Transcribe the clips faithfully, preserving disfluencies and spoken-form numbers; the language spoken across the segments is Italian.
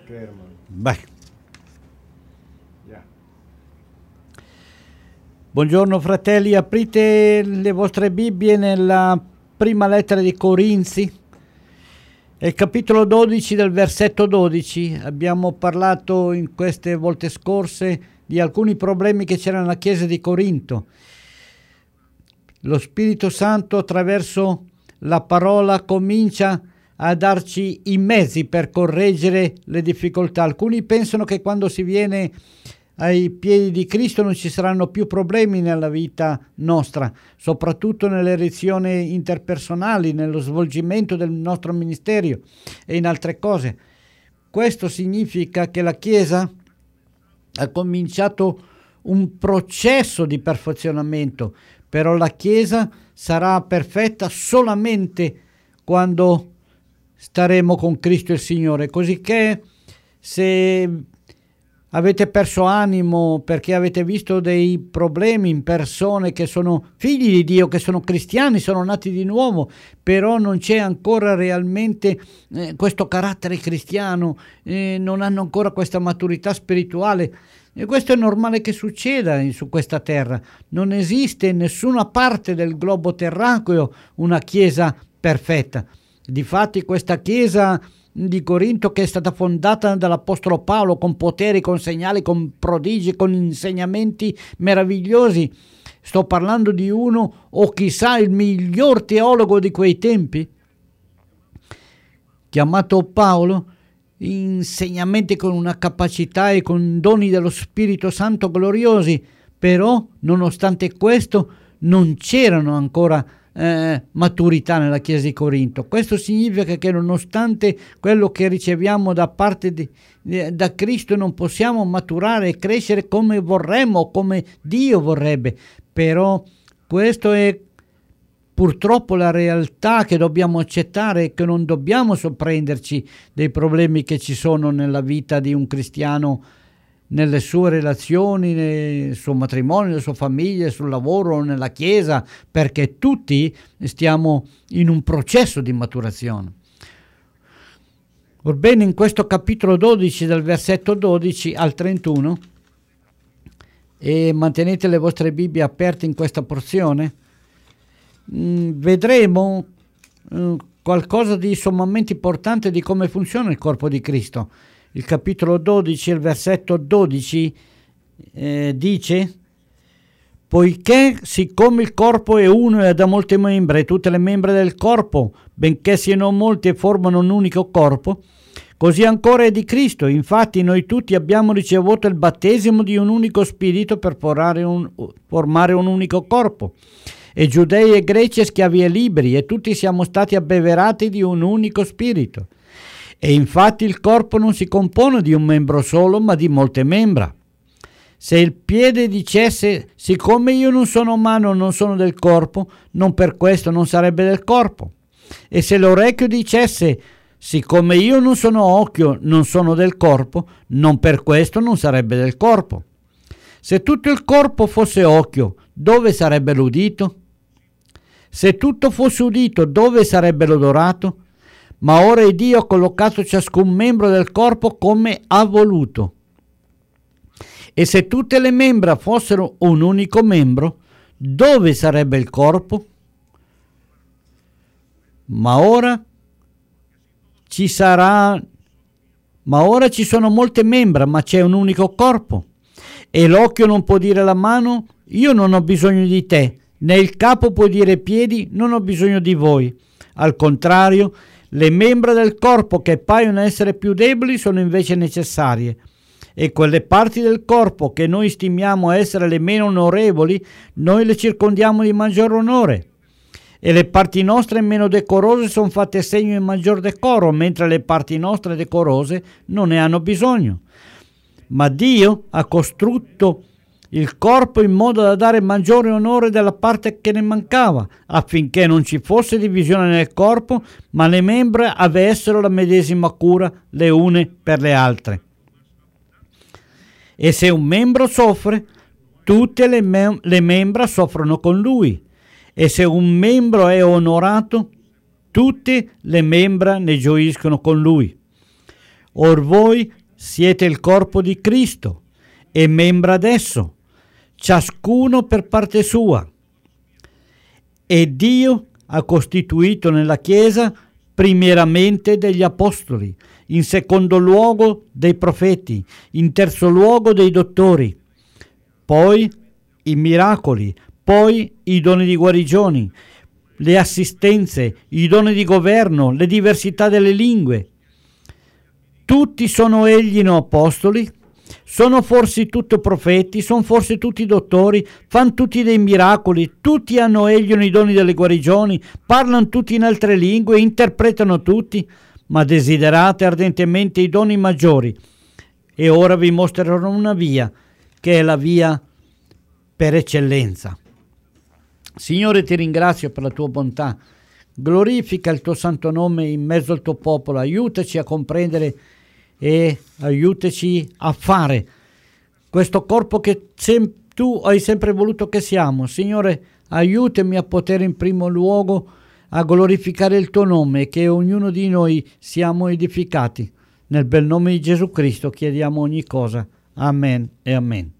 Beh. Buongiorno fratelli, aprite le vostre Bibbie nella prima lettera di Corinzi, il capitolo dodici del versetto dodici. Abbiamo parlato in queste volte scorse di alcuni problemi che c'erano nella chiesa di Corinto. Lo Spirito Santo attraverso la parola comincia a darci i mezzi per correggere le difficoltà. Alcuni pensano che quando si viene ai piedi di Cristo non ci saranno più problemi nella vita nostra, soprattutto nelle relazioni interpersonali, nello svolgimento del nostro ministero e in altre cose. Questo significa che la Chiesa ha cominciato un processo di perfezionamento, però la Chiesa sarà perfetta solamente quando staremo con Cristo il Signore, così che se avete perso animo perché avete visto dei problemi in persone che sono figli di Dio, che sono cristiani, sono nati di nuovo, però non c'è ancora realmente eh, questo carattere cristiano, eh, non hanno ancora questa maturità spirituale. E questo è normale che succeda su questa terra. Non esiste in nessuna parte del globo terracqueo una chiesa perfetta. Difatti questa chiesa di Corinto, che è stata fondata dall'Apostolo Paolo con poteri, con segnali, con prodigi, con insegnamenti meravigliosi, sto parlando di uno o chissà il miglior teologo di quei tempi, chiamato Paolo, insegnamenti con una capacità e con doni dello Spirito Santo gloriosi, però nonostante questo non c'erano ancora Eh, maturità nella Chiesa di Corinto. Questo significa che nonostante quello che riceviamo da parte di, di, da Cristo non possiamo maturare e crescere come vorremmo, come Dio vorrebbe. Però questo è purtroppo la realtà che dobbiamo accettare e che non dobbiamo sorprenderci dei problemi che ci sono nella vita di un cristiano, nelle sue relazioni, nel suo matrimonio, nella sua famiglia, sul lavoro, nella chiesa, perché tutti stiamo in un processo di maturazione. Orbene, in questo capitolo dodici, dal versetto dodici al trentuno, e mantenete le vostre Bibbie aperte in questa porzione, mh, vedremo mh, qualcosa di sommamente importante di come funziona il corpo di Cristo. Il capitolo dodici, il versetto dodici eh, dice: poiché siccome il corpo è uno e ha molte membra e tutte le membra del corpo, benché siano molte, formano un unico corpo, così ancora è di Cristo. Infatti noi tutti abbiamo ricevuto il battesimo di un unico spirito per formare un, formare un unico corpo, e giudei e greci, schiavi e liberi, e tutti siamo stati abbeverati di un unico spirito. E infatti il corpo non si compone di un membro solo, ma di molte membra. Se il piede dicesse: siccome io non sono mano, non sono del corpo, non per questo non sarebbe del corpo. E se l'orecchio dicesse: siccome io non sono occhio, non sono del corpo, non per questo non sarebbe del corpo. Se tutto il corpo fosse occhio, dove sarebbe l'udito? Se tutto fosse udito, dove sarebbe l'odorato? Ma ora Dio ha collocato ciascun membro del corpo come ha voluto. E se tutte le membra fossero un unico membro, dove sarebbe il corpo? Ma ora ci sarà, ma ora ci sono molte membra, ma c'è un unico corpo. E l'occhio non può dire alla mano: io non ho bisogno di te, né il capo può dire ai piedi: non ho bisogno di voi. Al contrario, le membra del corpo che paiono essere più deboli sono invece necessarie, e quelle parti del corpo che noi stimiamo essere le meno onorevoli, noi le circondiamo di maggior onore, e le parti nostre meno decorose sono fatte segno di maggior decoro, mentre le parti nostre decorose non ne hanno bisogno. Ma Dio ha costrutto il corpo in modo da dare maggiore onore della parte che ne mancava, affinché non ci fosse divisione nel corpo, ma le membra avessero la medesima cura le une per le altre. E se un membro soffre, tutte le, mem- le membra soffrono con lui. E se un membro è onorato, tutte le membra ne gioiscono con lui. Or voi siete il corpo di Cristo e membra adesso, ciascuno per parte sua. E Dio ha costituito nella Chiesa primieramente degli apostoli, in secondo luogo dei profeti, in terzo luogo dei dottori, poi i miracoli, poi i doni di guarigioni, le assistenze, i doni di governo, le diversità delle lingue. Tutti sono egli no apostoli? Sono forse tutti profeti? Sono forse tutti dottori? Fanno tutti dei miracoli? Tutti hanno egli i doni delle guarigioni? Parlano tutti in altre lingue? Interpretano tutti? Ma desiderate ardentemente i doni maggiori. E ora vi mostrerò una via, che è la via per eccellenza. Signore, ti ringrazio per la tua bontà. Glorifica il tuo santo nome in mezzo al tuo popolo. Aiutaci a comprendere e aiutaci a fare questo corpo che sem- tu hai sempre voluto che siamo. Signore, aiutami a poter in primo luogo a glorificare il tuo nome e che ognuno di noi siamo edificati. Nel bel nome di Gesù Cristo chiediamo ogni cosa. Amen e amen.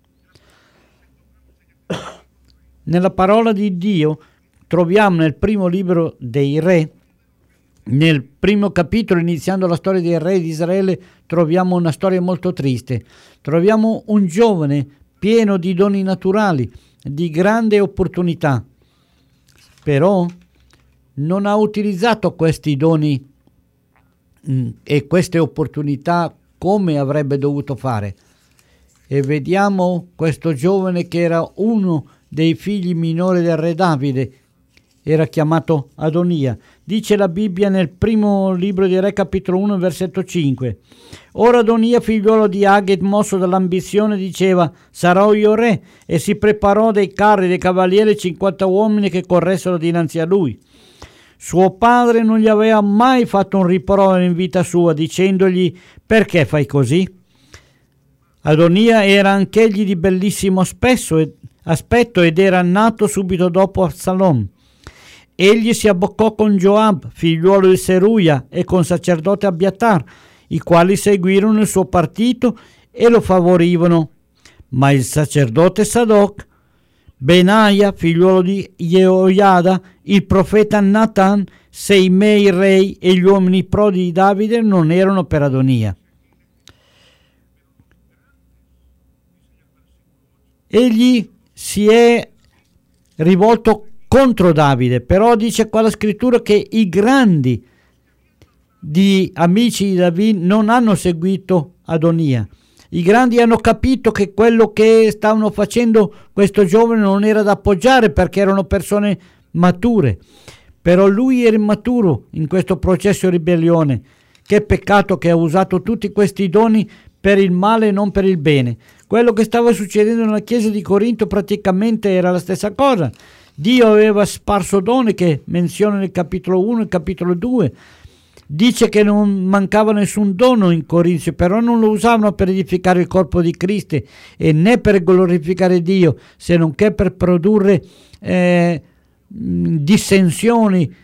Nella parola di Dio troviamo nel primo libro dei Re, nel primo capitolo, iniziando la storia dei re di Israele, troviamo una storia molto triste. Troviamo un giovane pieno di doni naturali, di grande opportunità, però non ha utilizzato questi doni mh, e queste opportunità come avrebbe dovuto fare. E vediamo questo giovane che era uno dei figli minori del re Davide, era chiamato Adonia. Dice la Bibbia nel primo libro di Re, capitolo uno, versetto cinque. Ora Adonia, figliuolo di Agit, mosso dall'ambizione, diceva: sarò io re, e si preparò dei carri, dei cavalieri, cinquanta uomini che corressero dinanzi a lui. Suo padre non gli aveva mai fatto un rimprovero in vita sua, dicendogli: perché fai così? Adonia era anch'egli di bellissimo aspetto ed era nato subito dopo Absalom. Egli si abboccò con Joab, figliuolo di Seruia, e con sacerdote Abiatar, i quali seguirono il suo partito e lo favorivano. Ma il sacerdote Sadoc, Benaia, figliuolo di Jehoiada, il profeta Natan, Seimei il re e gli uomini prodi di Davide non erano per Adonia. Egli si è rivolto contro Davide, però dice qua la scrittura che i grandi di amici di Davide non hanno seguito Adonia. I grandi hanno capito che quello che stavano facendo questo giovane non era da appoggiare, perché erano persone mature, però lui era immaturo in questo processo di ribellione. Che peccato che ha usato tutti questi doni per il male e non per il bene. Quello che stava succedendo nella chiesa di Corinto praticamente era la stessa cosa. Dio aveva sparso doni che menziona nel capitolo uno e capitolo due. Dice che non mancava nessun dono in Corinzio, però non lo usavano per edificare il corpo di Cristo e né per glorificare Dio, se non che per produrre eh, dissensioni.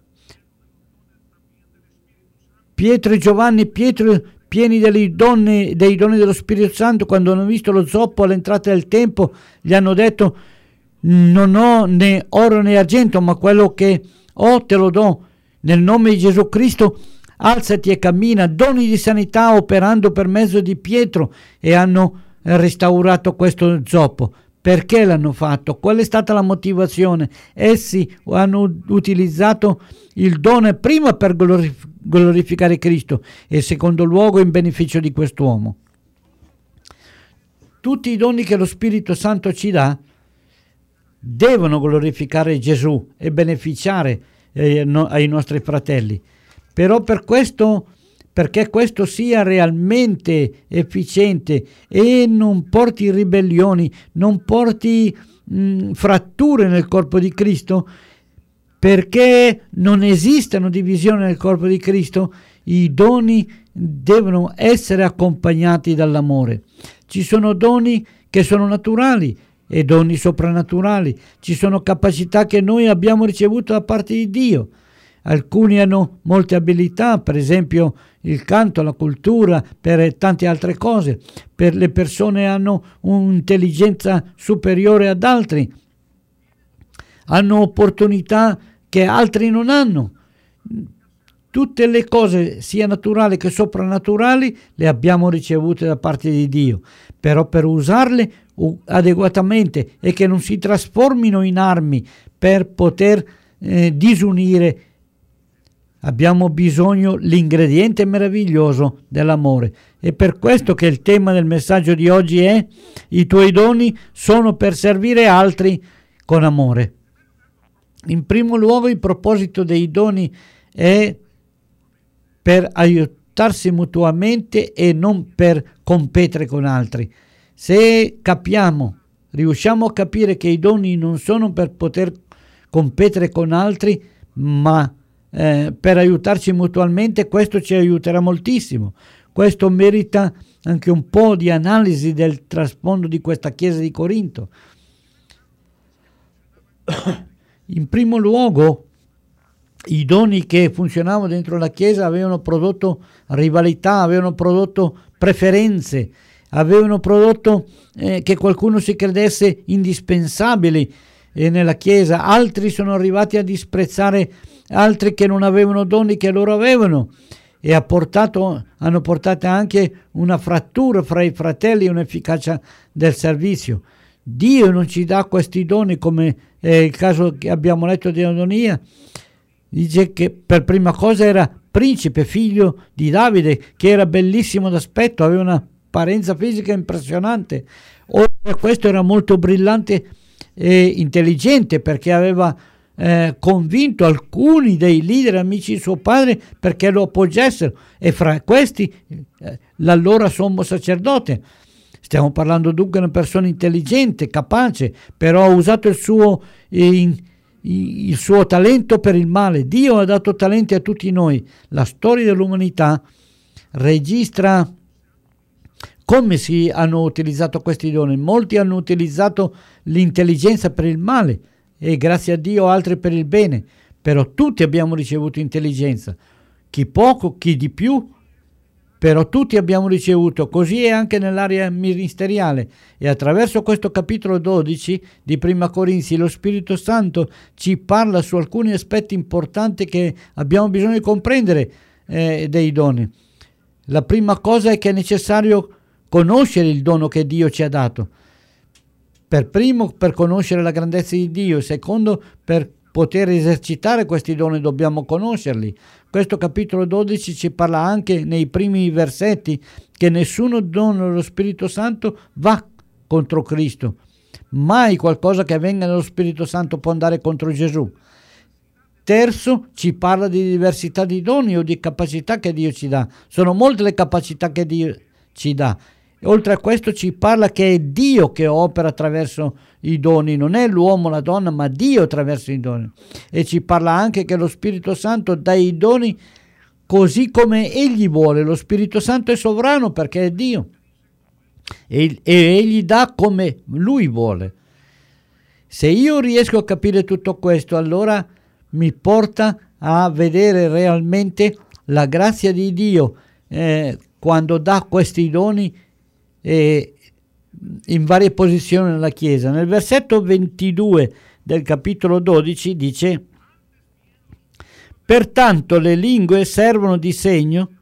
Pietro e Giovanni, Pietro pieni delle donne, dei doni dello Spirito Santo, quando hanno visto lo zoppo all'entrata del tempio, gli hanno detto: non ho né oro né argento, ma quello che ho te lo do. Nel nome di Gesù Cristo alzati e cammina. Doni di sanità operando per mezzo di Pietro, e hanno restaurato questo zoppo. Perché l'hanno fatto? Qual è stata la motivazione? Essi hanno utilizzato il dono prima per glorif- glorificare Cristo e in secondo luogo in beneficio di quest'uomo. Tutti i doni che lo Spirito Santo ci dà devono glorificare Gesù e beneficiare eh, no, ai nostri fratelli. Però per questo, perché questo sia realmente efficiente e non porti ribellioni, non porti mh, fratture nel corpo di Cristo, perché non esistono divisioni nel corpo di Cristo, i doni devono essere accompagnati dall'amore. Ci sono doni che sono naturali e doni soprannaturali. Ci sono capacità che noi abbiamo ricevuto da parte di Dio. alcuni hanno molte abilità, per esempio il canto, la cultura, per tante altre cose. Per le persone hanno un'intelligenza superiore ad altri, hanno opportunità che altri non hanno. Tutte le cose, sia naturali che soprannaturali, le abbiamo ricevute da parte di Dio, però per usarle adeguatamente e che non si trasformino in armi per poter eh, disunire, abbiamo bisogno l'ingrediente meraviglioso dell'amore. È per questo che il tema del messaggio di oggi è: i tuoi doni sono per servire altri con amore. In primo luogo, il proposito dei doni è per aiutarsi mutuamente e non per competere con altri. Se capiamo, riusciamo a capire che i doni non sono per poter competere con altri, ma eh, per aiutarci mutualmente, questo ci aiuterà moltissimo. Questo merita anche un po' di analisi del trasfondo di questa chiesa di Corinto. In primo luogo, i doni che funzionavano dentro la chiesa avevano prodotto rivalità, avevano prodotto preferenze, avevano prodotto eh, che qualcuno si credesse indispensabili eh, nella chiesa. Altri sono arrivati a disprezzare altri che non avevano doni che loro avevano, e ha portato, hanno portato anche una frattura fra i fratelli e un'efficacia del servizio. Dio non ci dà questi doni, come è il caso che abbiamo letto di Adonia. Dice che per prima cosa era principe, figlio di Davide, che era bellissimo d'aspetto, aveva una apparenza fisica impressionante. Oltre a questo era molto brillante e intelligente, perché aveva eh, convinto alcuni dei leader amici di suo padre perché lo appoggiassero, e fra questi eh, l'allora sommo sacerdote. Stiamo parlando dunque di una persona intelligente, capace, però ha usato il suo, in, il suo talento per il male. Dio ha dato talenti a tutti noi. La storia dell'umanità registra come si hanno utilizzato questi doni. Molti hanno utilizzato l'intelligenza per il male e grazie a Dio altri per il bene, però tutti abbiamo ricevuto intelligenza, chi poco, chi di più, però tutti abbiamo ricevuto. Così è anche nell'area ministeriale, e attraverso questo capitolo dodici di Prima Corinzi lo Spirito Santo ci parla su alcuni aspetti importanti che abbiamo bisogno di comprendere eh, dei doni. La prima cosa è che è necessario conoscere il dono che Dio ci ha dato. Per primo, per conoscere la grandezza di Dio; secondo, per poter esercitare questi doni dobbiamo conoscerli. Questo capitolo dodici ci parla anche nei primi versetti che nessuno dono dello Spirito Santo va contro Cristo. Mai qualcosa che venga dallo Spirito Santo può andare contro Gesù. Terzo, ci parla di diversità di doni o di capacità che Dio ci dà. Sono molte le capacità che Dio ci dà. E oltre a questo ci parla che è Dio che opera attraverso i doni, non è l'uomo, la donna, ma Dio attraverso i doni. E ci parla anche che lo Spirito Santo dà i doni così come Egli vuole. Lo Spirito Santo è sovrano perché è Dio, e, e Egli dà come Lui vuole. Se io riesco a capire tutto questo, allora mi porta a vedere realmente la grazia di Dio eh, quando dà questi doni e in varie posizioni nella Chiesa. Nel versetto ventidue del capitolo dodici dice: pertanto le lingue servono di segno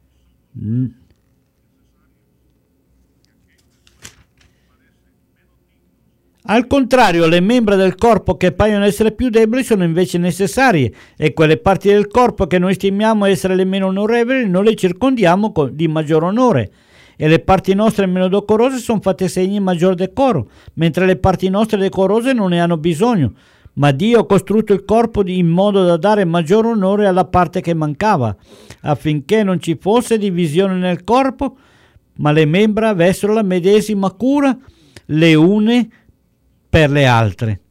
al contrario, le membra del corpo che paiono essere più deboli sono invece necessarie, e quelle parti del corpo che noi stimiamo essere le meno onorevoli noi le circondiamo di maggior onore, e le parti nostre meno decorose sono fatte segni in maggior decoro, mentre le parti nostre decorose non ne hanno bisogno. Ma Dio ha costruito il corpo in modo da dare maggior onore alla parte che mancava, affinché non ci fosse divisione nel corpo, ma le membra avessero la medesima cura le une per le altre.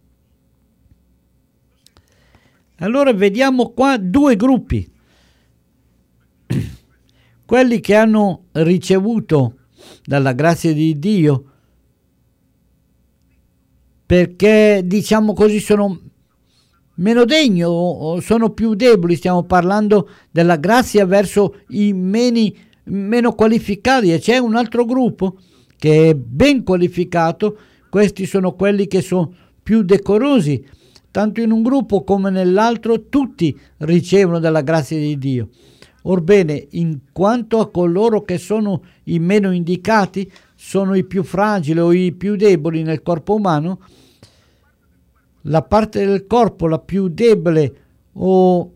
Allora vediamo qua due gruppi: quelli che hanno ricevuto dalla grazia di Dio perché, diciamo così, sono meno degni o, o sono più deboli. Stiamo parlando della grazia verso i meni, meno qualificati, e c'è un altro gruppo che è ben qualificato. Questi sono quelli che sono più decorosi. Tanto in un gruppo come nell'altro tutti ricevono della grazia di Dio. Orbene, in quanto a coloro che sono i meno indicati, sono i più fragili o i più deboli nel corpo umano, la parte del corpo la più debole o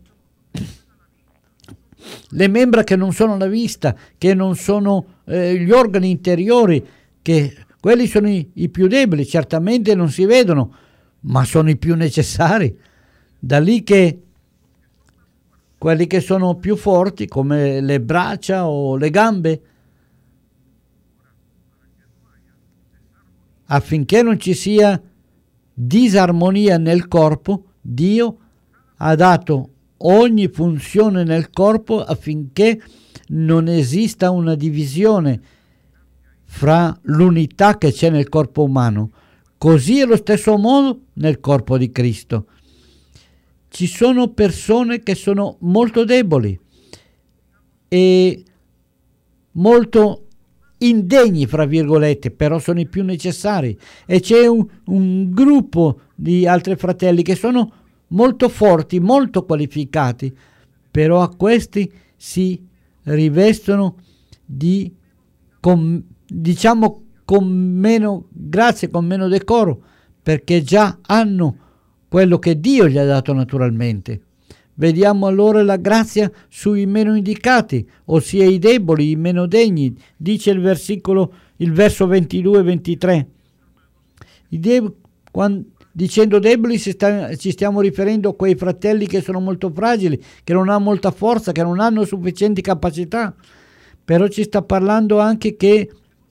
le membra che non sono la vista, che non sono eh, gli organi interiori, che quelli sono i, i più deboli, certamente non si vedono, ma sono i più necessari. Da lì che quelli che sono più forti, come le braccia o le gambe, affinché non ci sia disarmonia nel corpo, Dio ha dato ogni funzione nel corpo affinché non esista una divisione fra l'unità che c'è nel corpo umano. Così è lo stesso modo nel corpo di Cristo. Ci sono persone che sono molto deboli e molto indegni, fra virgolette, però sono i più necessari, e c'è un, un gruppo di altri fratelli che sono molto forti, molto qualificati, però a questi si rivestono di, con, diciamo, con meno grazia, con meno decoro, perché già hanno quello che Dio gli ha dato naturalmente. Vediamo allora la grazia sui meno indicati, ossia i deboli, i meno degni. Dice il versicolo, il verso ventidue ventitré. I deb- quando, dicendo deboli si sta, ci stiamo riferendo a quei fratelli che sono molto fragili, che non hanno molta forza, che non hanno sufficienti capacità. Però ci sta parlando anche che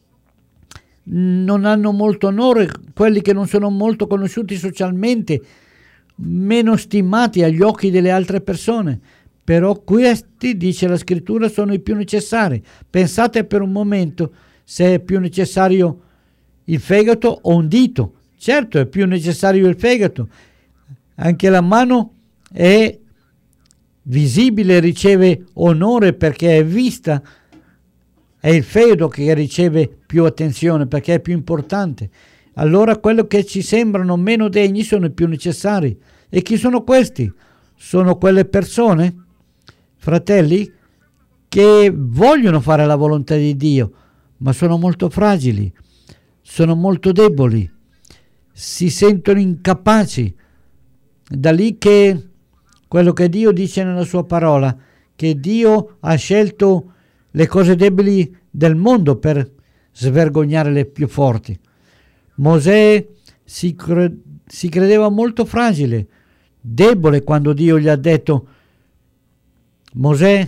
non hanno molto onore, quelli che non sono molto conosciuti socialmente, meno stimati agli occhi delle altre persone. Però questi, dice la scrittura, sono i più necessari. Pensate per un momento se è più necessario il fegato o un dito. Certo, è più necessario il fegato. Anche la mano è visibile, riceve onore perché è vista. È il fegato che riceve più attenzione perché è più importante. Allora quello che ci sembrano meno degni sono i più necessari. E chi sono questi? Sono quelle persone, fratelli, che vogliono fare la volontà di Dio, ma sono molto fragili, sono molto deboli, si sentono incapaci. Da lì che quello che Dio dice nella sua parola, che Dio ha scelto le cose deboli del mondo per svergognare le più forti. Mosè si, cre- si credeva molto fragile, debole, quando Dio gli ha detto: Mosè,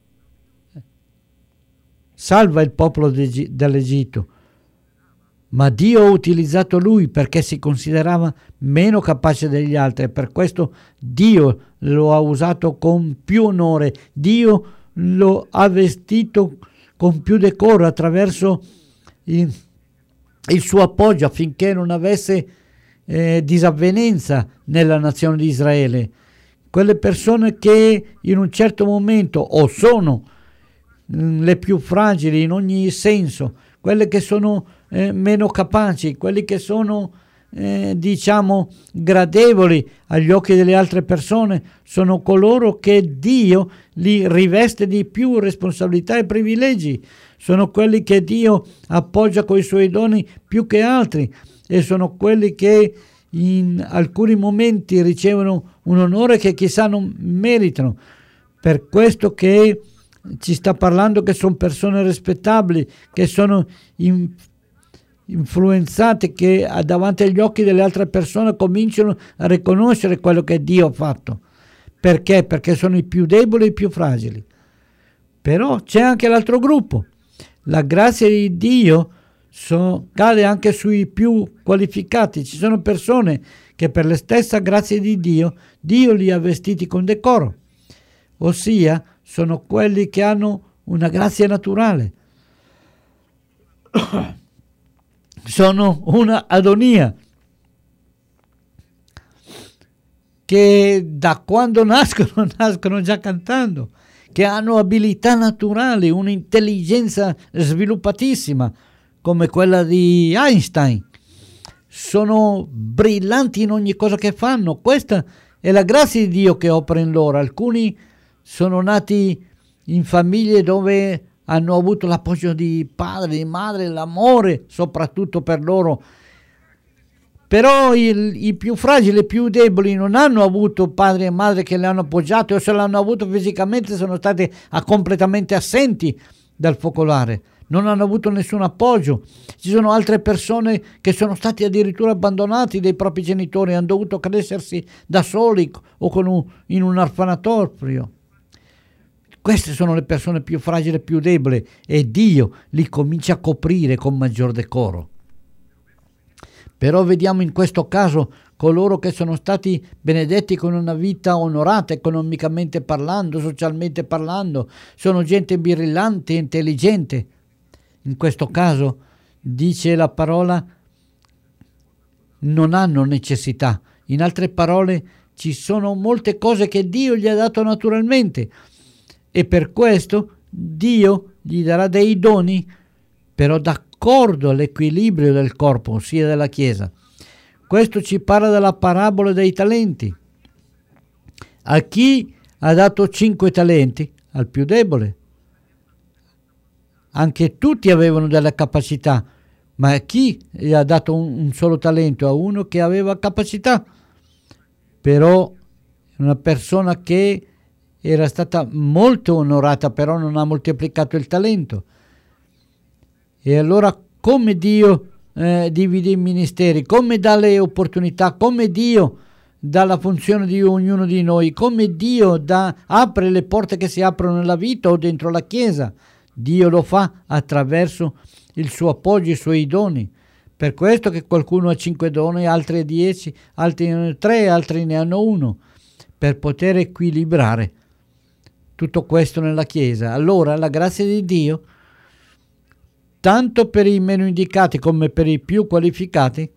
salva il popolo dall'Egitto. Ma Dio ha utilizzato lui perché si considerava meno capace degli altri, e per questo Dio lo ha usato con più onore, Dio lo ha vestito con più decoro attraverso il, il suo appoggio, affinché non avesse eh, disavvenenza nella nazione di Israele. Quelle persone che in un certo momento o sono mh, le più fragili in ogni senso, quelle che sono eh, meno capaci, quelli che sono eh, diciamo gradevoli agli occhi delle altre persone, sono coloro che Dio li riveste di più responsabilità e privilegi, sono quelli che Dio appoggia coi suoi doni più che altri, e sono quelli che in alcuni momenti ricevono un onore che chissà non meritano. Per questo che ci sta parlando che sono persone rispettabili, che sono in, influenzate, che davanti agli occhi delle altre persone cominciano a riconoscere quello che Dio ha fatto. Perché? Perché sono i più deboli e i più fragili. Però c'è anche l'altro gruppo. La grazia di Dio so, cade anche sui più qualificati. Ci sono persone che per la stessa grazia di Dio, Dio li ha vestiti con decoro. Ossia, sono quelli che hanno una grazia naturale. Sono una adonia. che da quando nascono nascono già cantando, che hanno abilità naturali, un'intelligenza sviluppatissima come quella di Einstein. Sono brillanti in ogni cosa che fanno. Questa è la grazia di Dio che opera in loro. Alcuni sono nati in famiglie dove hanno avuto l'appoggio di padre, di madre, l'amore soprattutto per loro. Però il, i più fragili, i più deboli non hanno avuto padre e madre che le hanno appoggiate, o se l'hanno avuto fisicamente sono stati a, completamente assenti dal focolare, non hanno avuto nessun appoggio. Ci sono altre persone che sono stati addirittura abbandonati dai propri genitori, hanno dovuto crescersi da soli o con un, in un orfanatorio. Queste sono le persone più fragili e più deboli, e Dio li comincia a coprire con maggior decoro. Però vediamo in questo caso coloro che sono stati benedetti con una vita onorata, economicamente parlando, socialmente parlando, sono gente brillante e intelligente. In questo caso, dice la parola, non hanno necessità. In altre parole, ci sono molte cose che Dio gli ha dato naturalmente, e per questo Dio gli darà dei doni, però d'accordo all'equilibrio del corpo, ossia della Chiesa. Questo ci parla della parabola dei talenti. A chi ha dato cinque talenti? Al più debole. Anche tutti avevano delle capacità, ma a chi gli ha dato un, un solo talento? A uno che aveva capacità. Però una persona che era stata molto onorata, però non ha moltiplicato il talento. E allora come Dio eh, divide i ministeri, come dà le opportunità, come Dio dà la funzione di ognuno di noi, come Dio dà, apre le porte che si aprono nella vita o dentro la Chiesa. Dio lo fa attraverso il suo appoggio, i suoi doni. Per questo che qualcuno ha cinque doni, altri ha dieci, altri ne hanno tre, altri ne hanno uno, per poter equilibrare tutto questo nella Chiesa. Allora la grazia di Dio, tanto per i meno indicati come per i più qualificati,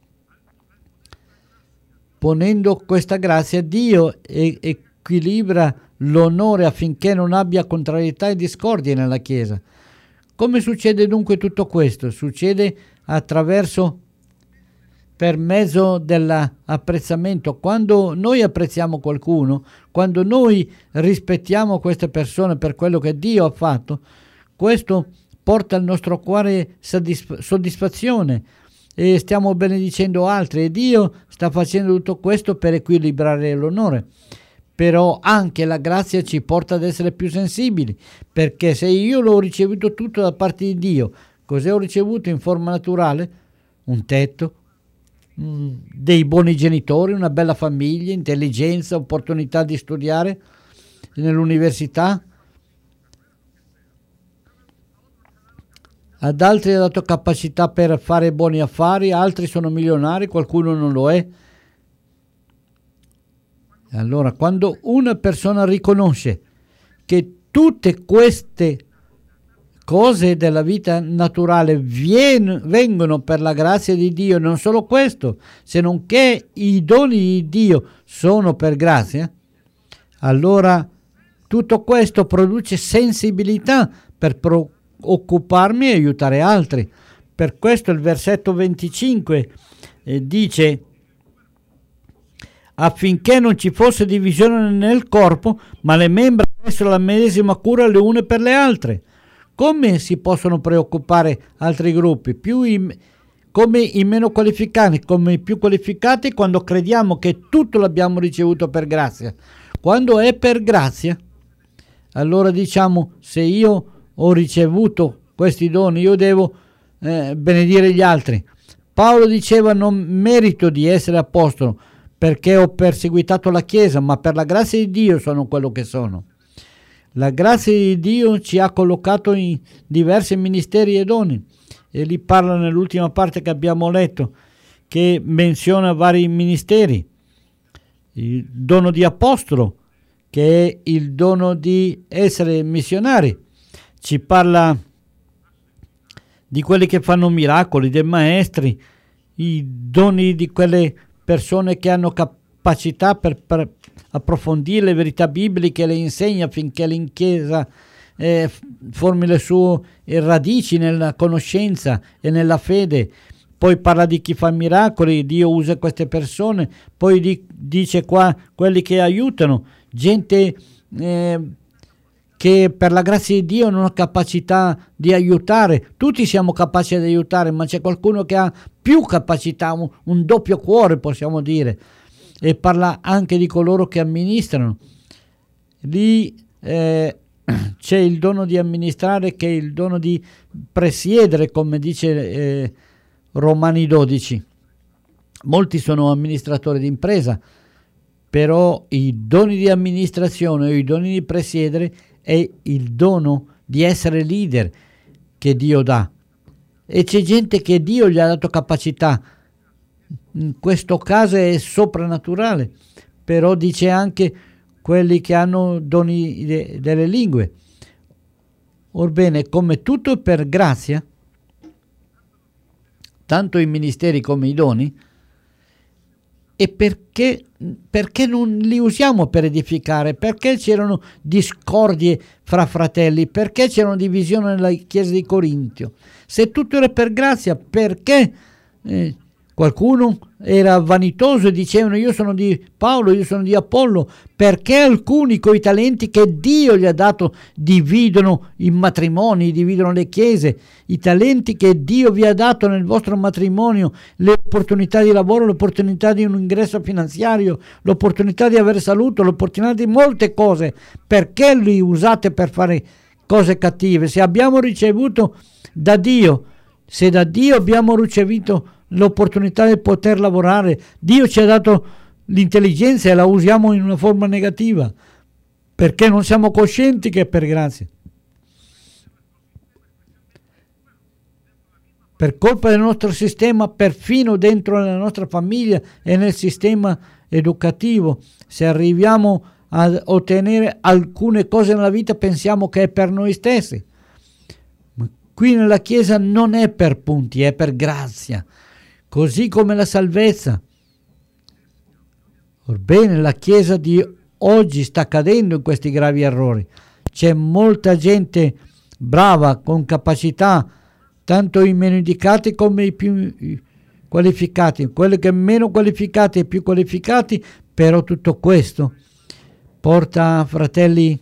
ponendo questa grazia, Dio e- equilibra l'onore affinché non abbia contrarietà e discordie nella Chiesa. Come succede dunque tutto questo? Succede attraverso, per mezzo dell'apprezzamento. Quando noi apprezziamo qualcuno, quando noi rispettiamo queste persone per quello che Dio ha fatto, questo porta al nostro cuore soddisf- soddisfazione e stiamo benedicendo altri, e Dio sta facendo tutto questo per equilibrare l'onore. Però anche la grazia ci porta ad essere più sensibili, perché se io l'ho ricevuto tutto da parte di Dio, cos'è ho ricevuto in forma naturale? Un tetto, dei buoni genitori, una bella famiglia, intelligenza, opportunità di studiare nell'università. Ad altri ha dato capacità per fare buoni affari, altri sono milionari, qualcuno non lo è. Allora, quando una persona riconosce che tutte queste cose della vita naturale vien, vengono per la grazia di Dio, non solo questo, se non che i doni di Dio sono per grazia, allora tutto questo produce sensibilità per preoccuparmi e aiutare altri. Per questo il versetto venticinque eh, dice: affinché non ci fosse divisione nel corpo, ma le membra avessero la medesima cura le une per le altre. Come si possono preoccupare altri gruppi? Più i, come i meno qualificati, come i più qualificati, quando crediamo che tutto l'abbiamo ricevuto per grazia. Quando è per grazia, allora diciamo: se io ho ricevuto questi doni, io devo eh, benedire gli altri. Paolo diceva: non merito di essere apostolo perché ho perseguitato la Chiesa, ma per la grazia di Dio sono quello che sono. La grazia di Dio ci ha collocato in diversi ministeri e doni, e lì parla nell'ultima parte che abbiamo letto, che menziona vari ministeri. Il dono di apostolo, che è il dono di essere missionari, ci parla di quelli che fanno miracoli, dei maestri, i doni di quelle persone che hanno cap- capacità per, per approfondire le verità bibliche, le insegna affinché la Chiesa eh, formi le sue radici nella conoscenza e nella fede. Poi parla di chi fa miracoli, Dio usa queste persone, poi di, dice qua quelli che aiutano, gente eh, che per la grazia di Dio non ha capacità di aiutare. Tutti siamo capaci di aiutare, ma c'è qualcuno che ha più capacità, un, un doppio cuore possiamo dire. E parla anche di coloro che amministrano. Lì eh, c'è il dono di amministrare, che è il dono di presiedere, come dice eh, Romani dodici. Molti sono amministratori di impresa, però i doni di amministrazione o i doni di presiedere è il dono di essere leader che Dio dà. E c'è gente che Dio gli ha dato capacità, in questo caso è soprannaturale, però dice anche quelli che hanno doni de, delle lingue. Orbene, come tutto è per grazia, tanto i ministeri come i doni, e perché, perché non li usiamo per edificare? Perché c'erano discordie fra fratelli? Perché c'erano divisioni nella chiesa di Corintio? Se tutto era per grazia, perché eh, qualcuno era vanitoso e dicevano io sono di Paolo, io sono di Apollo? Perché alcuni coi talenti che Dio gli ha dato dividono i matrimoni, dividono le chiese? I talenti che Dio vi ha dato nel vostro matrimonio, le opportunità di lavoro, l'opportunità di un ingresso finanziario, l'opportunità di avere salute, l'opportunità di molte cose, perché li usate per fare cose cattive? Se abbiamo ricevuto da Dio, se da Dio abbiamo ricevuto l'opportunità di poter lavorare, Dio ci ha dato l'intelligenza e la usiamo in una forma negativa, perché non siamo coscienti che è per grazia. Per colpa del nostro sistema, perfino dentro la nostra famiglia e nel sistema educativo, se arriviamo a ottenere alcune cose nella vita pensiamo che è per noi stessi. Ma qui nella Chiesa non è per punti, è per grazia, così come la salvezza. Orbene, la Chiesa di oggi sta cadendo in questi gravi errori. C'è molta gente brava, con capacità, tanto i meno indicati come i più qualificati, quelli che meno qualificati e più qualificati, però tutto questo porta, fratelli,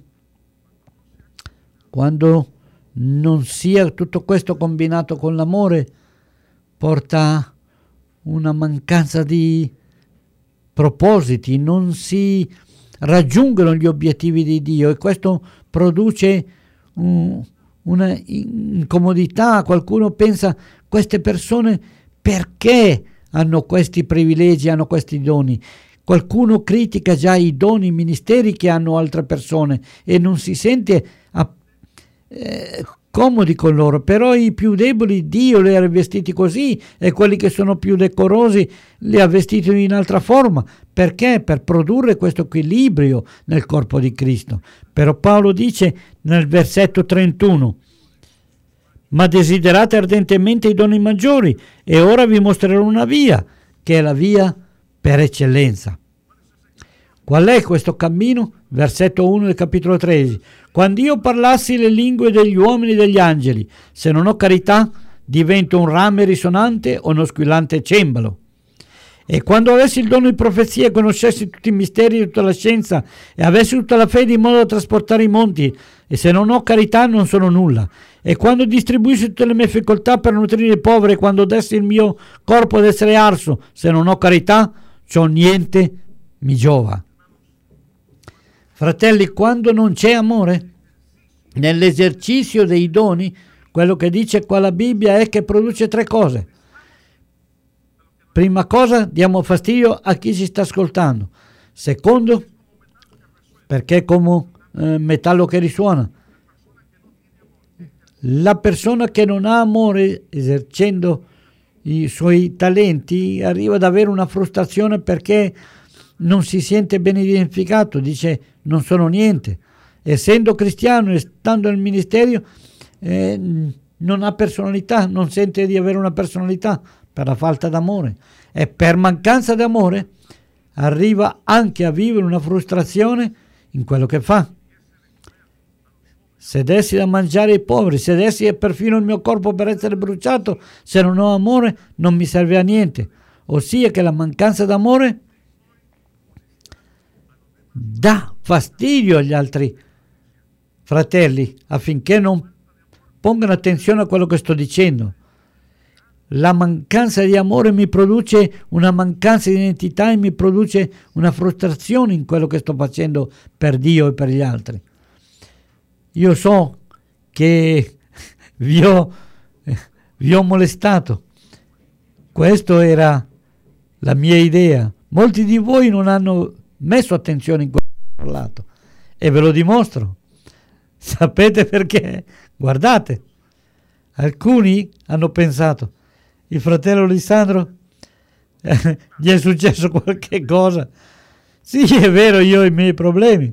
quando non sia tutto questo combinato con l'amore, porta una mancanza di propositi, non si raggiungono gli obiettivi di Dio e questo produce un una incomodità. Qualcuno pensa, queste persone perché hanno questi privilegi, hanno questi doni? Qualcuno critica già i doni, i ministeri che hanno altre persone e non si sente a, eh, comodi con loro, però i più deboli Dio li ha vestiti così e quelli che sono più decorosi li ha vestiti in altra forma. Perché? Per produrre questo equilibrio nel corpo di Cristo. Però Paolo dice nel versetto trentuno: ma desiderate ardentemente i doni maggiori e ora vi mostrerò una via, che è la via per eccellenza. Qual è questo cammino? Versetto uno del capitolo tredici. Quando io parlassi le lingue degli uomini e degli angeli, se non ho carità, divento un rame risonante o uno squillante cembalo. E quando avessi il dono di profezia e conoscessi tutti i misteri di tutta la scienza e avessi tutta la fede in modo da trasportare i monti, e se non ho carità non sono nulla. E quando distribuissi tutte le mie facoltà per nutrire i poveri, quando dessi il mio corpo ad essere arso, se non ho carità, ciò niente mi giova. Fratelli, quando non c'è amore nell'esercizio dei doni, quello che dice qua la Bibbia è che produce tre cose. Prima cosa, diamo fastidio a chi ci sta ascoltando. Secondo, perché è come eh, metallo che risuona. La persona che non ha amore esercendo i suoi talenti arriva ad avere una frustrazione perché non si sente ben identificato, dice non sono niente. Essendo cristiano e stando nel ministero eh, non ha personalità, non sente di avere una personalità per la falta d'amore. E per mancanza d'amore arriva anche a vivere una frustrazione in quello che fa. Se dessi da mangiare ai poveri, se dessi perfino il mio corpo per essere bruciato, se non ho amore non mi serve a niente. Ossia che la mancanza d'amore dà fastidio agli altri fratelli affinché non pongano attenzione a quello che sto dicendo. La mancanza di amore mi produce una mancanza di identità e mi produce una frustrazione in quello che sto facendo per Dio e per gli altri. Io so che vi ho, vi ho molestato. Questa era la mia idea. Molti di voi non hanno messo attenzione in quello che ho parlato e ve lo dimostro. Sapete perché? Guardate, alcuni hanno pensato, il fratello Alessandro eh, gli è successo qualche cosa. Sì, è vero, io ho i miei problemi,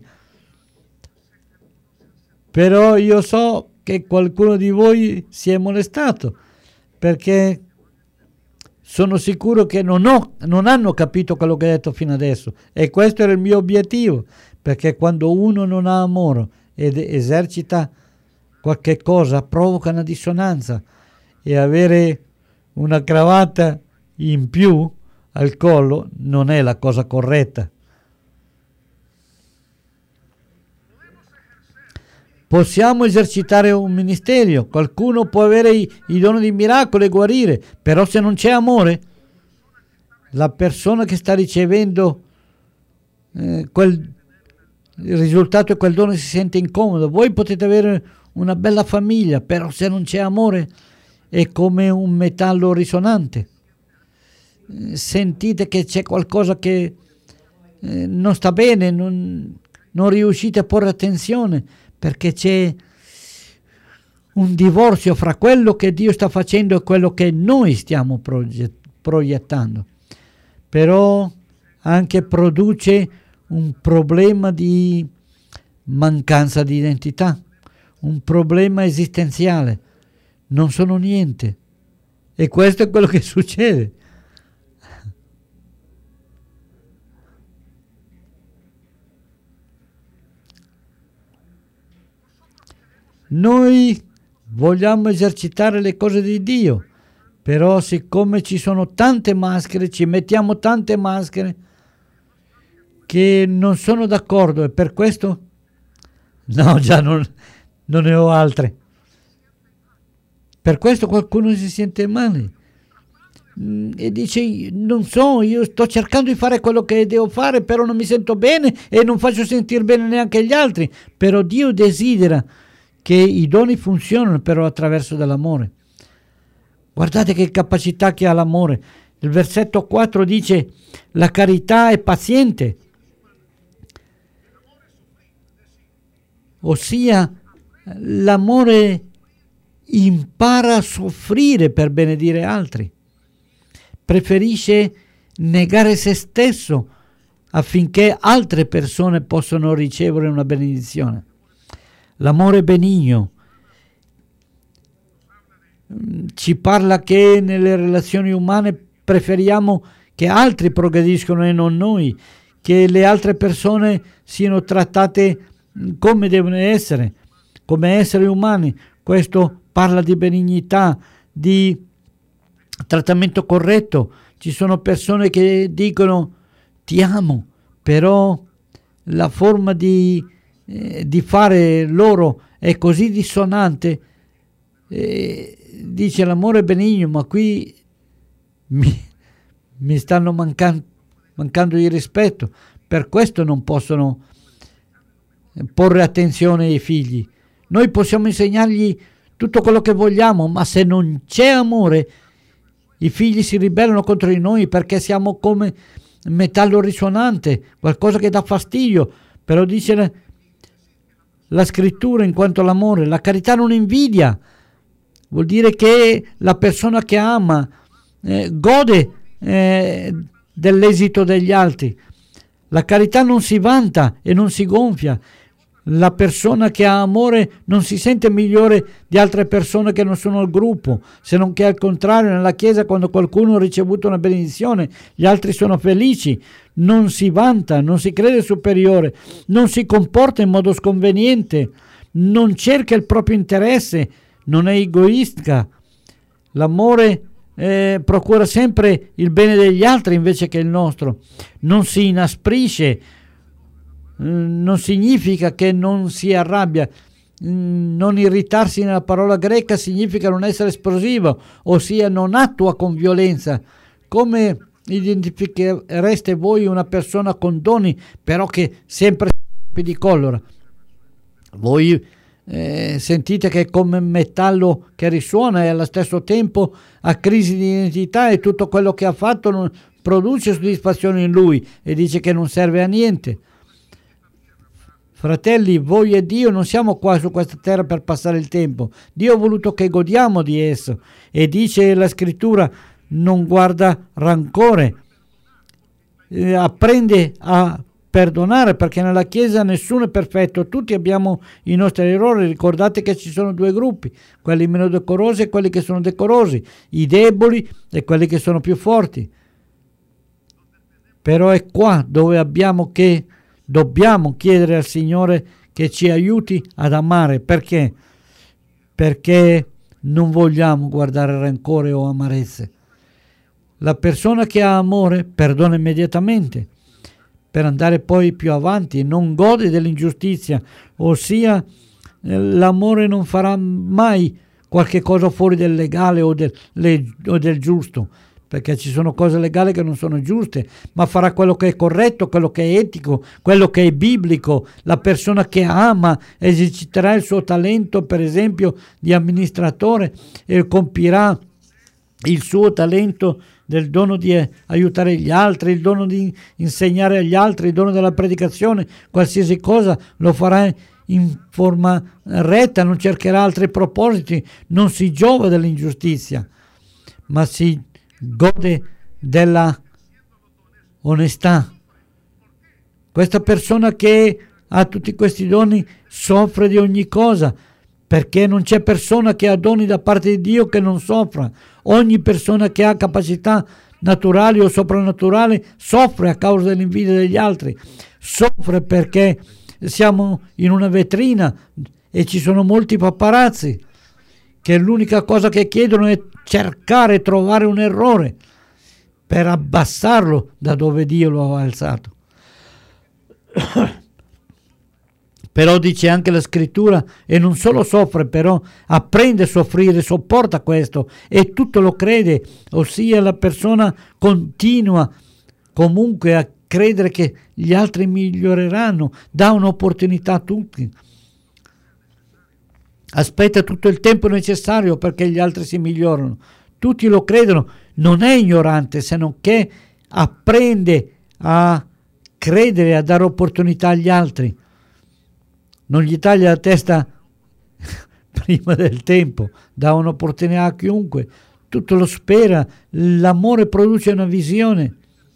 però io so che qualcuno di voi si è molestato perché sono sicuro che non, ho, non hanno capito quello che ho detto fino adesso, e questo era il mio obiettivo, perché quando uno non ha amore ed esercita qualche cosa provoca una dissonanza, e avere una cravatta in più al collo non è la cosa corretta. Possiamo esercitare un ministero, qualcuno può avere i, i doni di miracolo e guarire, però se non c'è amore, la persona che sta ricevendo eh, quel il risultato è quel dono, si sente incomodo. Voi potete avere una bella famiglia, però se non c'è amore è come un metallo risonante. Eh, sentite che c'è qualcosa che eh, non sta bene, non, non riuscite a porre attenzione, perché c'è un divorzio fra quello che Dio sta facendo e quello che noi stiamo proget- proiettando. Però anche produce un problema di mancanza di identità, un problema esistenziale. Non sono niente. E questo è quello che succede. Noi vogliamo esercitare le cose di Dio, però siccome ci sono tante maschere, ci mettiamo tante maschere che non sono d'accordo, e per questo no, già non, non ne ho altre. Per questo qualcuno si sente male e dice: non so, io sto cercando di fare quello che devo fare, però non mi sento bene e non faccio sentire bene neanche gli altri. Però Dio desidera che i doni funzionino però attraverso dell'amore. Guardate che capacità che ha l'amore. Il versetto quattro dice: la carità è paziente, ossia l'amore impara a soffrire per benedire altri, preferisce negare se stesso affinché altre persone possano ricevere una benedizione. L'amore benigno ci parla che nelle relazioni umane preferiamo che altri progrediscono e non noi, che le altre persone siano trattate come devono essere, come esseri umani. Questo parla di benignità, di trattamento corretto. Ci sono persone che dicono ti amo, però la forma di, eh, di fare loro è così dissonante. Eh, dice l'amore è benigno, ma qui mi, mi stanno mancan- mancando di rispetto. Per questo non possono porre attenzione ai figli. Noi possiamo insegnargli tutto quello che vogliamo, ma se non c'è amore, i figli si ribellano contro di noi, perché siamo come metallo risonante, qualcosa che dà fastidio. Però dice la scrittura in quanto all'amore: la carità non invidia, vuol dire che la persona che ama eh, gode eh, dell'esito degli altri. La carità non si vanta e non si gonfia. La persona che ha amore non si sente migliore di altre persone che non sono al gruppo, se non che al contrario nella chiesa quando qualcuno ha ricevuto una benedizione gli altri sono felici, non si vanta, non si crede superiore, non si comporta in modo sconveniente, non cerca il proprio interesse, non è egoista. L'amore eh, procura sempre il bene degli altri invece che il nostro, non si inasprisce, non significa che non si arrabbia. Non irritarsi nella parola greca significa non essere esplosivo, ossia non attua con violenza. Come identifichereste voi una persona con doni però che sempre di collera? Voi eh, sentite che è come metallo che risuona e allo stesso tempo ha crisi di identità e tutto quello che ha fatto non produce soddisfazione in lui e dice che non serve a niente. Fratelli, voi e Dio non siamo qua su questa terra per passare il tempo. Dio ha voluto che godiamo di esso e dice la scrittura non guarda rancore, eh, apprende a perdonare perché nella Chiesa nessuno è perfetto, tutti abbiamo i nostri errori. Ricordate che ci sono due gruppi, quelli meno decorosi e quelli che sono decorosi, i deboli e quelli che sono più forti. Però è qua dove abbiamo che dobbiamo chiedere al Signore che ci aiuti ad amare. Perché? Perché non vogliamo guardare rancore o amarezze. La persona che ha amore perdona immediatamente per andare poi più avanti, non gode dell'ingiustizia, ossia l'amore non farà mai qualche cosa fuori del legale o del, le, o del giusto, perché ci sono cose legali che non sono giuste, ma farà quello che è corretto, quello che è etico, quello che è biblico. La persona che ama eserciterà il suo talento, per esempio, di amministratore e compirà il suo talento del dono di aiutare gli altri, il dono di insegnare agli altri, il dono della predicazione, qualsiasi cosa lo farà in forma retta, non cercherà altri propositi, non si giova dell'ingiustizia, ma si gode della onestà. Questa persona che ha tutti questi doni soffre di ogni cosa, perché non c'è persona che ha doni da parte di Dio che non soffra. Ogni persona che ha capacità naturali o soprannaturali soffre a causa dell'invidia degli altri, soffre perché siamo in una vetrina e ci sono molti paparazzi che l'unica cosa che chiedono è cercare e trovare un errore per abbassarlo da dove Dio lo ha alzato. Però dice anche la scrittura, e non solo soffre, però apprende a soffrire, sopporta questo e tutto lo crede, ossia la persona continua comunque a credere che gli altri miglioreranno, dà un'opportunità a tutti, aspetta tutto il tempo necessario perché gli altri si migliorano, tutti lo credono, non è ignorante, se non che apprende a credere, a dare opportunità agli altri. Non gli taglia la testa prima del tempo, dà un'opportunità a chiunque, tutto lo spera, l'amore produce una visione.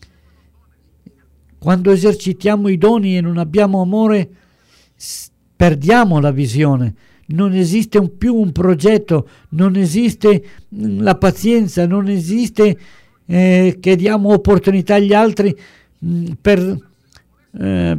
Quando esercitiamo i doni e non abbiamo amore, perdiamo la visione, non esiste un più un progetto, non esiste la pazienza, non esiste eh, che diamo opportunità agli altri mh, per... Eh,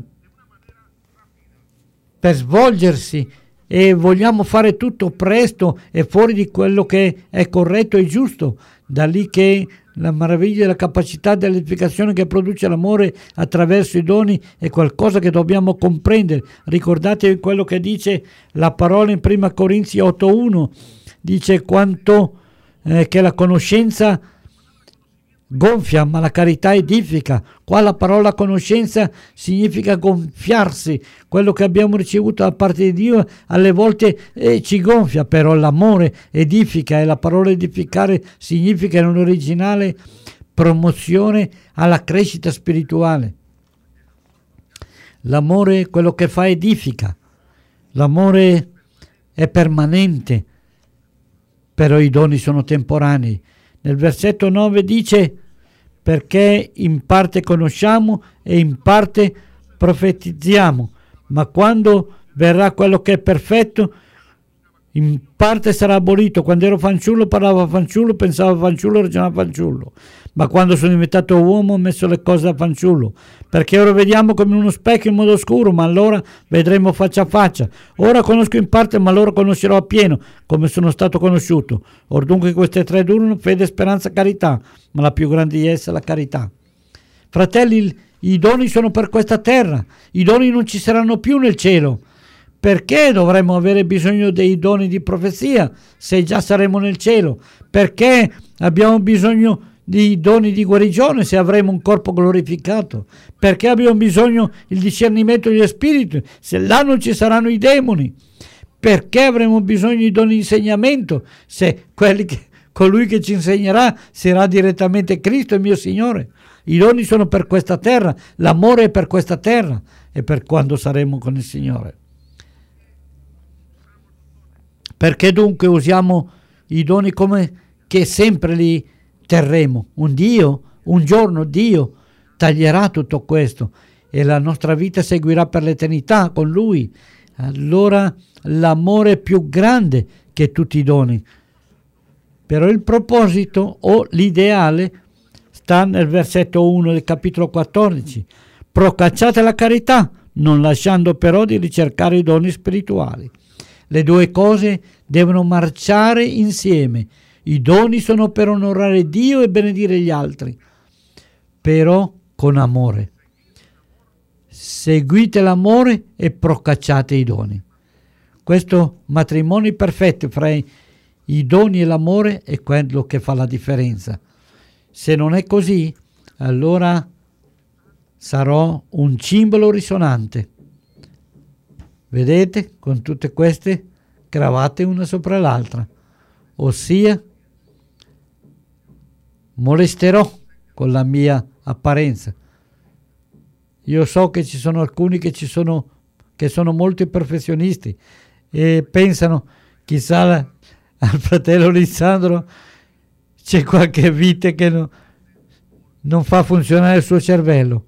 per svolgersi e vogliamo fare tutto presto e fuori di quello che è corretto e giusto. Da lì che la meraviglia e la capacità dell'edificazione che produce l'amore attraverso i doni è qualcosa che dobbiamo comprendere. Ricordatevi quello che dice la parola in prima Corinzi otto uno, dice quanto eh, che la conoscenza gonfia ma la carità edifica. Qua la parola conoscenza significa gonfiarsi, quello che abbiamo ricevuto da parte di Dio alle volte eh, ci gonfia, però l'amore edifica, e la parola edificare significa in un originale promozione alla crescita spirituale. L'amore, quello che fa, edifica, l'amore è permanente, però i doni sono temporanei. Nel versetto nove dice perché in parte conosciamo e in parte profetizziamo, ma quando verrà quello che è perfetto, in parte sarà abolito. Quando ero fanciullo parlavo fanciullo, pensavo fanciullo, ragionavo fanciullo, ma quando sono diventato uomo ho messo le cose da fanciullo, perché ora vediamo come uno specchio in modo oscuro, ma allora vedremo faccia a faccia. Ora conosco in parte, ma allora conoscerò appieno come sono stato conosciuto. Or dunque queste tre durano: fede, speranza, carità, ma la più grande di esse è la carità. Fratelli, i doni sono per questa terra, i doni non ci saranno più nel cielo. Perché dovremmo avere bisogno dei doni di profezia se già saremo nel cielo? Perché abbiamo bisogno di doni di guarigione se avremo un corpo glorificato? Perché abbiamo bisogno del discernimento degli spiriti se là non ci saranno i demoni? Perché avremo bisogno di doni di insegnamento se quelli che, colui che ci insegnerà sarà direttamente Cristo, il mio Signore? I doni sono per questa terra, l'amore è per questa terra e per quando saremo con il Signore. Perché dunque usiamo i doni come che sempre li terremo? Un Dio, un giorno Dio taglierà tutto questo e la nostra vita seguirà per l'eternità con Lui. Allora l'amore è più grande che tutti i doni. Però il proposito o l'ideale sta nel versetto uno del capitolo quattordici. Procacciate la carità, non lasciando però di ricercare i doni spirituali. Le due cose devono marciare insieme. I doni sono per onorare Dio e benedire gli altri, però con amore. Seguite l'amore e procacciate i doni. Questo matrimonio perfetto fra i doni e l'amore è quello che fa la differenza. Se non è così, allora sarò un cimbalo risonante. Vedete, con tutte queste cravatte una sopra l'altra, ossia molesterò con la mia apparenza. Io so che ci sono alcuni che ci sono che sono molto perfezionisti e pensano, chissà, al fratello Alessandro c'è qualche vite che no, non fa funzionare il suo cervello.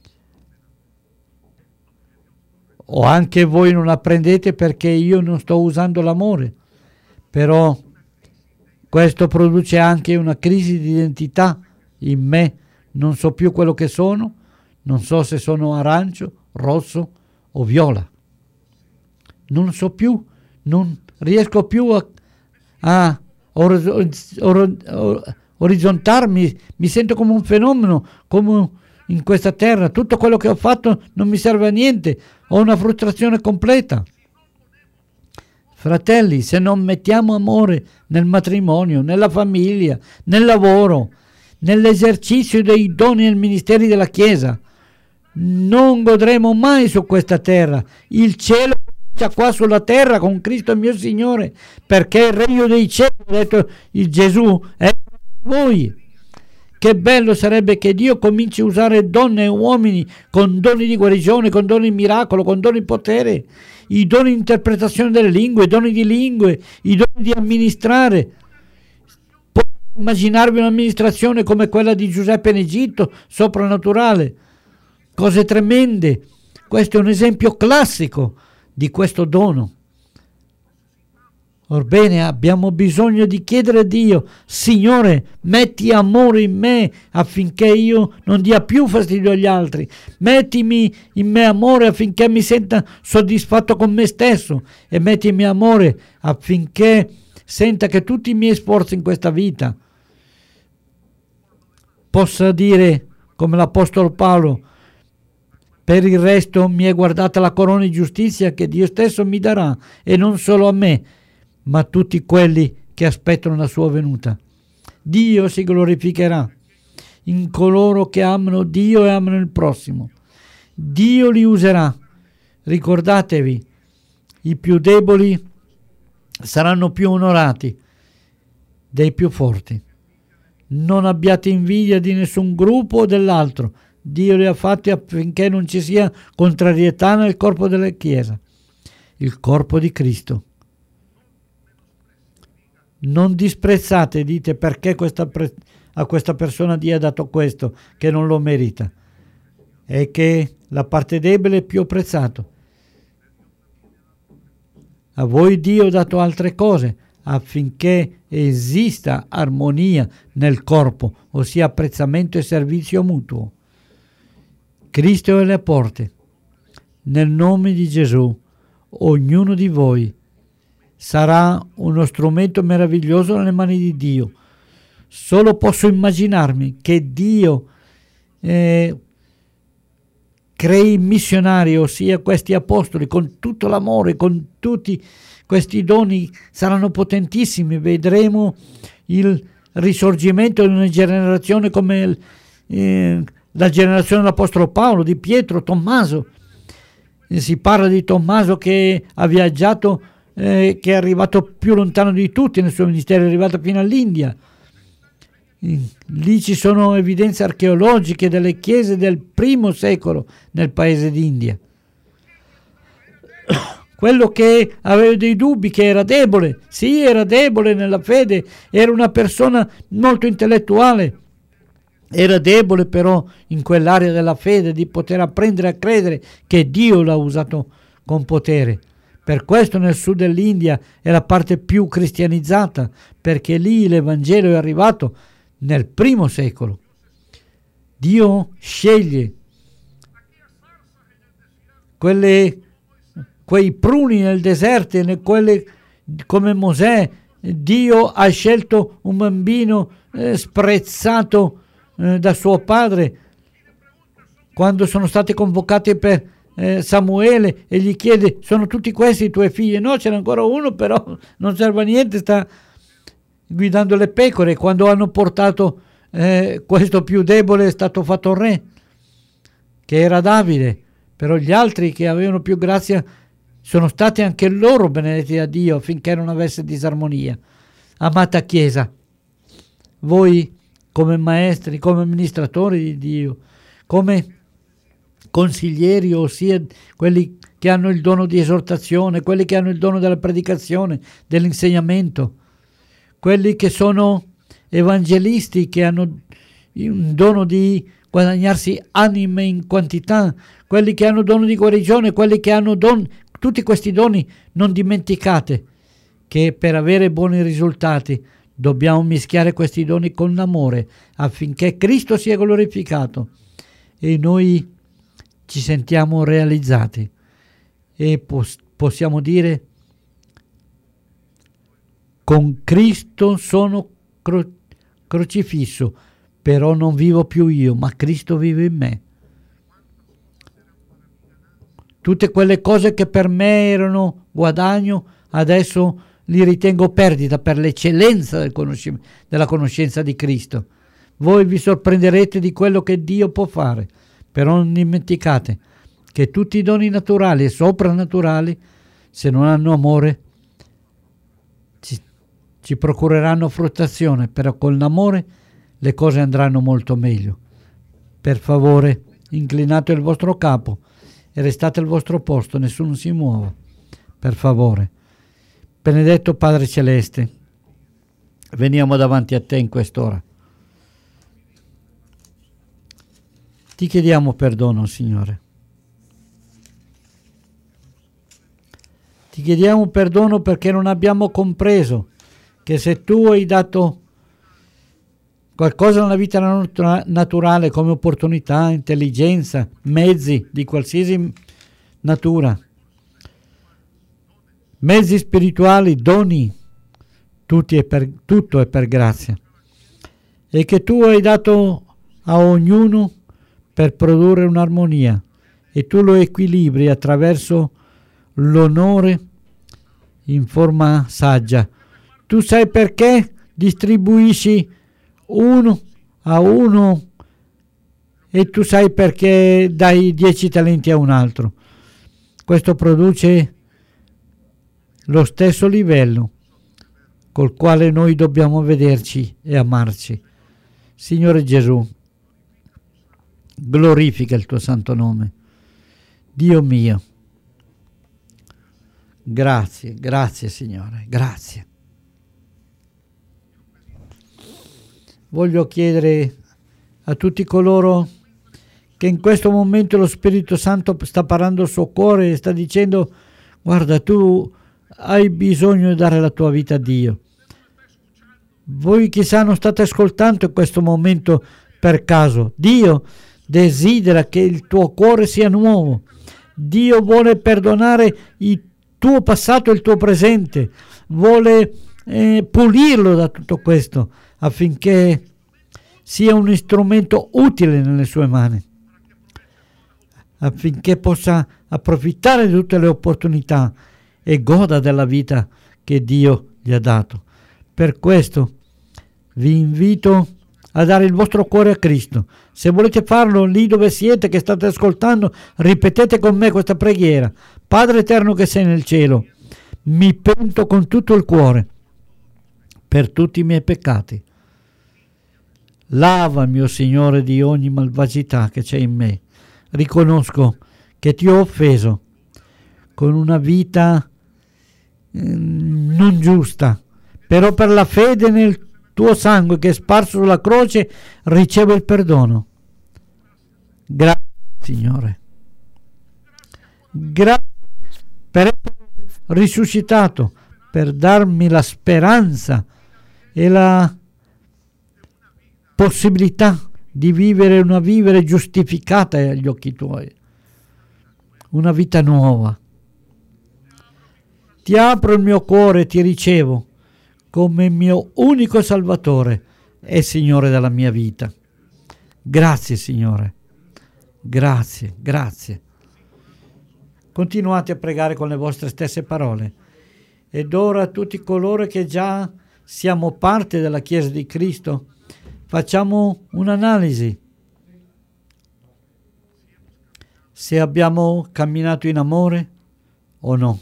O anche voi non apprendete perché io non sto usando l'amore. Però questo produce anche una crisi di identità in me. Non so più quello che sono, non so se sono arancio, rosso o viola. Non so più, non riesco più a, a or, or, or, orizzontarmi, mi sento come un fenomeno, come in questa terra. Tutto quello che ho fatto non mi serve a niente, ho una frustrazione completa. Fratelli, se non mettiamo amore nel matrimonio, nella famiglia, nel lavoro, nell'esercizio dei doni e ministeri della Chiesa, non godremo mai su questa terra. Il cielo comincia qua sulla terra con Cristo il mio Signore, perché il regno dei cieli, ha detto il Gesù, è per voi. Che bello sarebbe che Dio cominci a usare donne e uomini con doni di guarigione, con doni di miracolo, con doni di potere, i doni di interpretazione delle lingue, i doni di lingue, i doni di amministrare. Potete immaginarvi un'amministrazione come quella di Giuseppe in Egitto, soprannaturale, cose tremende. Questo è un esempio classico di questo dono. Orbene, abbiamo bisogno di chiedere a Dio: Signore, metti amore in me affinché io non dia più fastidio agli altri. Mettimi in me amore affinché mi senta soddisfatto con me stesso, e mettimi amore affinché senta che tutti i miei sforzi in questa vita possa dire come l'Apostolo Paolo: per il resto mi è guardata la corona di giustizia che Dio stesso mi darà, e non solo a me, ma a tutti quelli che aspettano la sua venuta. Dio si glorificherà in coloro che amano Dio e amano il prossimo. Dio li userà. Ricordatevi, i più deboli saranno più onorati dei più forti. Non abbiate invidia di nessun gruppo o dell'altro. Dio li ha fatti affinché non ci sia contrarietà nel corpo della Chiesa, il corpo di Cristo. Non disprezzate, dite, perché questa pre- a questa persona Dio ha dato questo che non lo merita. È che la parte debole è più apprezzato. A voi Dio ha dato altre cose affinché esista armonia nel corpo, ossia apprezzamento e servizio mutuo. Cristo è alle porte. Nel nome di Gesù, ognuno di voi sarà uno strumento meraviglioso nelle mani di Dio. Solo posso immaginarmi che Dio eh, crei missionari, ossia questi apostoli, con tutto l'amore, con tutti questi doni, saranno potentissimi. Vedremo il risorgimento di una generazione come eh, la generazione dell'Apostolo Paolo, di Pietro, Tommaso. Eh, si parla di Tommaso che ha viaggiato, eh, che è arrivato più lontano di tutti nel suo ministero, è arrivato fino all'India. Lì ci sono evidenze archeologiche delle chiese del primo secolo nel paese d'India. Quello che aveva dei dubbi, che era debole, sì, era debole nella fede, era una persona molto intellettuale, era debole però in quell'area della fede, di poter apprendere a credere che Dio l'ha usato con potere. Per questo nel sud dell'India è la parte più cristianizzata, perché lì l'Evangelo è arrivato nel primo secolo. Dio sceglie quelle, quei pruni nel deserto, quelle, come Mosè. Dio ha scelto un bambino eh, sprezzato eh, da suo padre quando sono stati convocati per eh, Samuele, e gli chiede: sono tutti questi i tuoi figli? No, c'era ancora uno, però non serve a niente, sta guidando le pecore. Quando hanno portato eh, questo più debole, è stato fatto re, che era Davide. Però gli altri che avevano più grazia sono stati anche loro benedetti da Dio affinché non avesse disarmonia. Amata Chiesa, voi come maestri, come amministratori di Dio, come consiglieri, ossia quelli che hanno il dono di esortazione, quelli che hanno il dono della predicazione, dell'insegnamento, quelli che sono evangelisti, che hanno un dono di guadagnarsi anime in quantità, quelli che hanno dono di guarigione, quelli che hanno don, tutti questi doni. Non dimenticate che per avere buoni risultati dobbiamo mischiare questi doni con l'amore, affinché Cristo sia glorificato e noi ci sentiamo realizzati e pos- possiamo dire: con Cristo sono cro- crocifisso, però non vivo più io, ma Cristo vive in me. Tutte quelle cose che per me erano guadagno, adesso li ritengo perdita per l'eccellenza del conoscim- della conoscenza di Cristo. Voi vi sorprenderete di quello che Dio può fare, però non dimenticate che tutti i doni naturali e soprannaturali, se non hanno amore, ci, ci procureranno frustrazione, però con l'amore le cose andranno molto meglio. Per favore, inclinate il vostro capo e restate al vostro posto, nessuno si muova, per favore. Benedetto Padre Celeste, veniamo davanti a te in quest'ora. Ti chiediamo perdono, Signore. Ti chiediamo perdono perché non abbiamo compreso che se tu hai dato qualcosa nella vita naturale come opportunità, intelligenza, mezzi di qualsiasi natura, mezzi spirituali, doni, tutti è per, tutto è per grazia, e che tu hai dato a ognuno per produrre un'armonia, e tu lo equilibri attraverso l'onore in forma saggia. Tu sai perché distribuisci uno a uno, e tu sai perché dai dieci talenti a un altro. Questo produce lo stesso livello col quale noi dobbiamo vederci e amarci. Signore Gesù, glorifica il tuo santo nome. Dio mio, grazie, grazie Signore, grazie. Voglio chiedere a tutti coloro che in questo momento lo Spirito Santo sta parlando al suo cuore e sta dicendo: guarda, tu hai bisogno di dare la tua vita a Dio. Voi chissà non state ascoltando in questo momento per caso. Dio desidera che il tuo cuore sia nuovo. Dio vuole perdonare il tuo passato e il tuo presente. Vuole eh, pulirlo da tutto questo affinché sia un strumento utile nelle sue mani, affinché possa approfittare di tutte le opportunità e goda della vita che Dio gli ha dato. Per questo vi invito a dare il vostro cuore a Cristo. Se volete farlo lì dove siete, che state ascoltando, ripetete con me questa preghiera. Padre eterno che sei nel cielo, mi pento con tutto il cuore per tutti i miei peccati. Lavami, o Signore, di ogni malvagità che c'è in me. Riconosco che ti ho offeso con una vita eh, non giusta, però per la fede nel tuo sangue che è sparso sulla croce ricevo il perdono. Grazie, Signore. Grazie per essere risuscitato, per darmi la speranza e la possibilità di vivere una vivere giustificata agli occhi tuoi, una vita nuova. Ti apro il mio cuore e ti ricevo come mio unico Salvatore e Signore della mia vita. Grazie, Signore. Grazie, grazie. Continuate a pregare con le vostre stesse parole. Ed ora a tutti coloro che già siamo parte della Chiesa di Cristo, facciamo un'analisi. Se abbiamo camminato in amore o no.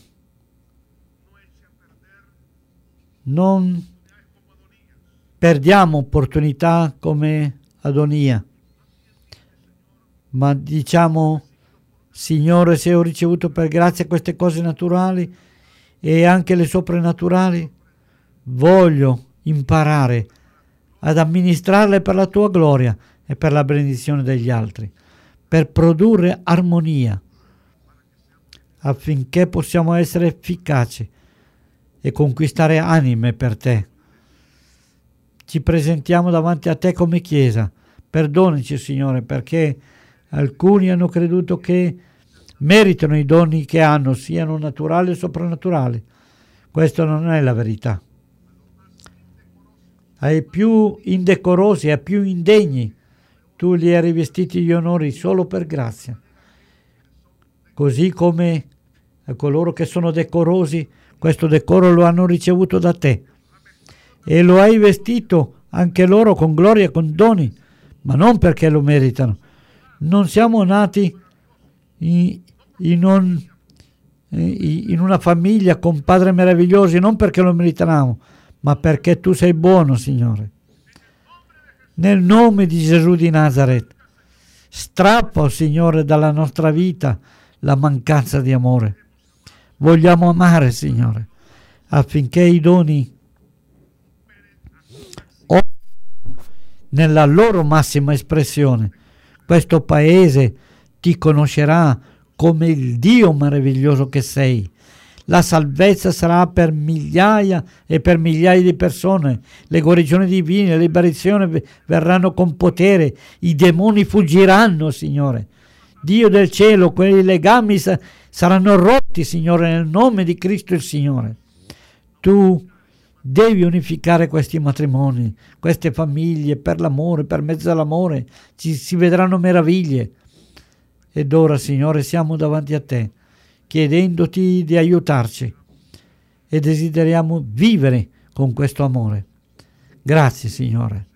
Non perdiamo opportunità come Adonia, ma diciamo: Signore, se ho ricevuto per grazia queste cose naturali e anche le soprannaturali, voglio imparare ad amministrarle per la tua gloria e per la benedizione degli altri, per produrre armonia, affinché possiamo essere efficaci e conquistare anime per te. Ci presentiamo davanti a te come Chiesa. Perdonici, Signore, perché alcuni hanno creduto che meritano i doni che hanno, siano naturali o soprannaturali. Questo non è la verità. Ai più indecorosi, ai più indegni, tu li hai rivestiti di onori solo per grazia. Così come a coloro che sono decorosi, questo decoro lo hanno ricevuto da te e lo hai vestito anche loro con gloria e con doni, ma non perché lo meritano. Non siamo nati in, in, un, in una famiglia con padri meravigliosi, non perché lo meritavamo, ma perché tu sei buono, Signore. Nel nome di Gesù di Nazaret, strappa, oh Signore, dalla nostra vita la mancanza di amore. Vogliamo amare, Signore, affinché i doni nella loro massima espressione. Questo paese ti conoscerà come il Dio meraviglioso che sei. La salvezza sarà per migliaia e per migliaia di persone. Le guarigioni divine, le liberazioni verranno con potere. I demoni fuggiranno, Signore. Dio del cielo, quei legami saranno rotti, Signore, nel nome di Cristo il Signore. Tu devi unificare questi matrimoni, queste famiglie, per l'amore, per mezzo dell'amore. Ci si vedranno meraviglie. Ed ora, Signore, siamo davanti a te, chiedendoti di aiutarci e desideriamo vivere con questo amore. Grazie, Signore.